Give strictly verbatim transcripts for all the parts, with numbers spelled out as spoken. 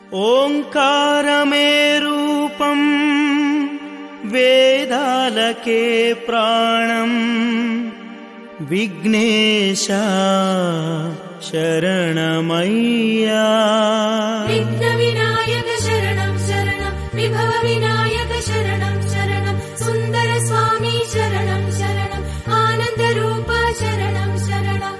ఓంకారమే రూపం వేదాలకే ప్రాణం విఘ్నేశ శరణమయ్యా. విఘ్న వినాయక శరణం శరణం విభవ వినాయక శరణం శరణం సుందర స్వామి శరణం శరణం ఆనంద రూప శరణం శరణం.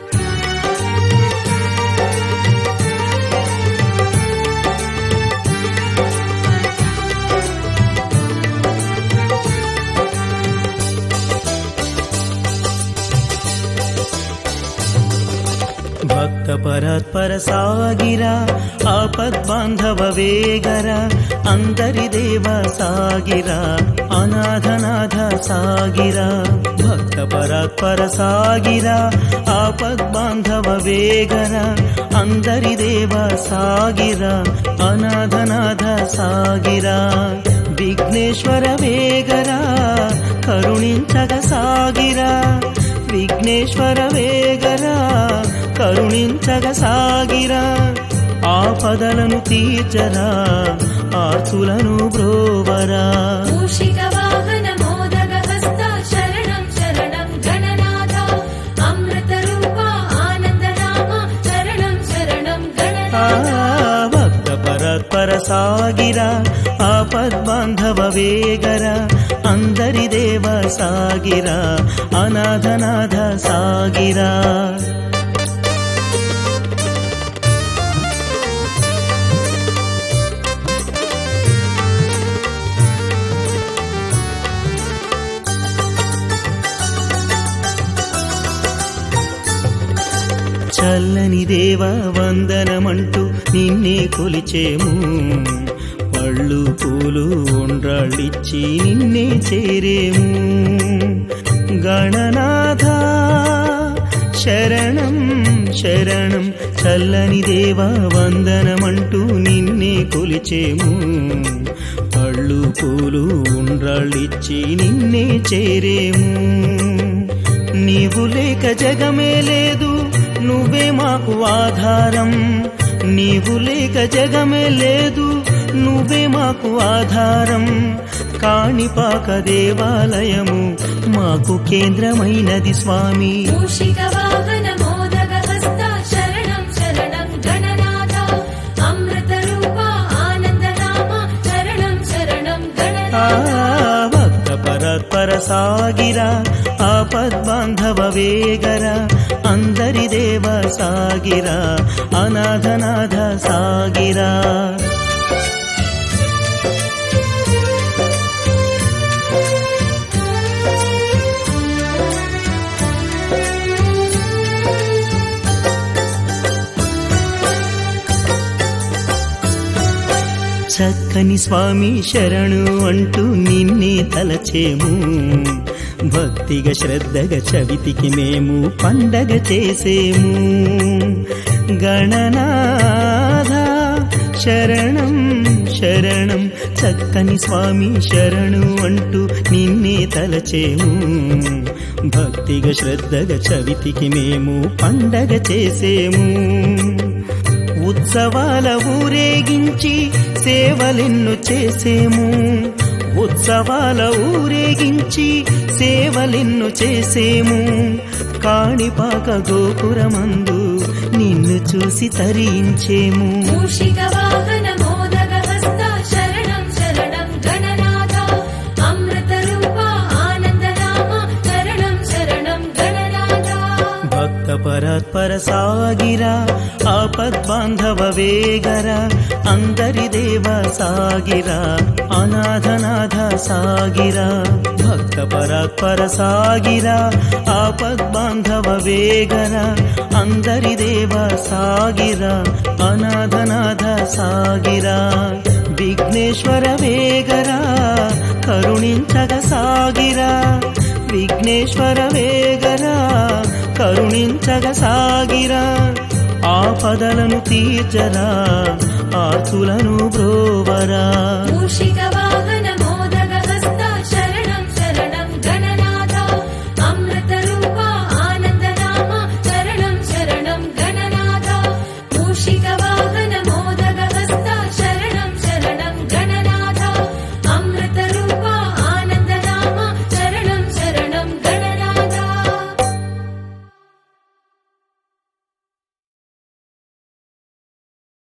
భక్త పరాత్పర సాగిరా ఆపద్బాంధవ వేగరా అందరి దేవ సాగిరా అనాథనాథ సాగిరా. భక్త పరాత్పర సాగిరా ఆపద్బాంధవ వేగరా అందరి దేవ సాగిరా అనాథనాథ సాగిరా. విఘ్నేశ్వర వేగరా కరుణించగ సాగిరా విఘ్నేశ్వర వేగరా కరుణించగ సాగిరా. ఆపదలను తీర్చరా ఆర్తులను బ్రోవరా. మూషిక వాహన మోదక హస్త శరణం శరణం గణనాథ అమృత రూప ఆనంద నామ శరణం శరణం గణనాథ. భక్త పరాత్పర సాగిరా ఆపద్బాంధవ వేగరా అందరి దేవ సాగిరా అనాథనాథ సాగిరా. చల్లని దేవ వందనమంటూ నిన్నే కొలిచేము పళ్ళు పూలు ఉండ్రాళ్ళిచ్చి నిన్నే చేరేము. గణనాథ శరణం శరణం చల్లని దేవ వందనమంటూ నిన్నే కొలిచేము పళ్ళు పూలు ఉండ్రాళ్ళిచ్చి నిన్నే చేరేము. నీవు లేక జగమే లేదు నువ్వే మాకు ఆధారం నీవు లేక జగమే లేదు నువ్వే మాకు ఆధారం. కాణిపాక దేవాలయము మాకు కేంద్రమైనది స్వామి. మూషిక వాహన మోదక హస్త శరణం శరణం గణనాథ అమృత రూప ఆనంద నామ శరణం శరణం గణనాథ. భక్త పరాత్పర సాగిరా ఆపద్బాంధవ వేగరా అందరి దేవ సాగిరా అనాథనాథ సాగిరా. చక్కని స్వామి శరణు అంటూ నిన్నే తలచేము భక్తిగా శ్రద్ధగా చవితికి మేము పండగ చేసేము. గణనాథ శరణం శరణం చక్కని స్వామి శరణు అంటూ నిన్నే తలచేము భక్తిగా శ్రద్ధగా చవితికి మేము పండగ చేసేము. ఉత్సవాల ఊరేగించి సేవలెన్ను చేసేము ఉత్సవాల ఊరేగించి సేవలెన్ను చేసేము. కాణిపాక గోపురమందు నిన్ను చూసి తరించేము. మూషిక వాహన మోదక హస్త శరణం శరణం గణనాథ అమృత రూప ఆనంద నామ శరణం శరణం గణనాథ. భక్త పరాత్పర సాగిరా ఆపద్బాంధవ వేగరా అందరి దేవ సాగిరా అనాథనాథ సాగిరా. భక్త పరాత్పర సాగిరా ఆపద్బాంధవ వేగరా అందరి దేవ సాగిరా అనాథనాథ సాగిరా. విఘ్నేశ్వర వేగరా కరుణించగ సాగిరా విఘ్నేశ్వర వేగరా కరుణించగ సాగిరా. ఆపదలను తీర్చరా ఆర్తులను బ్రోవరా. మూషిక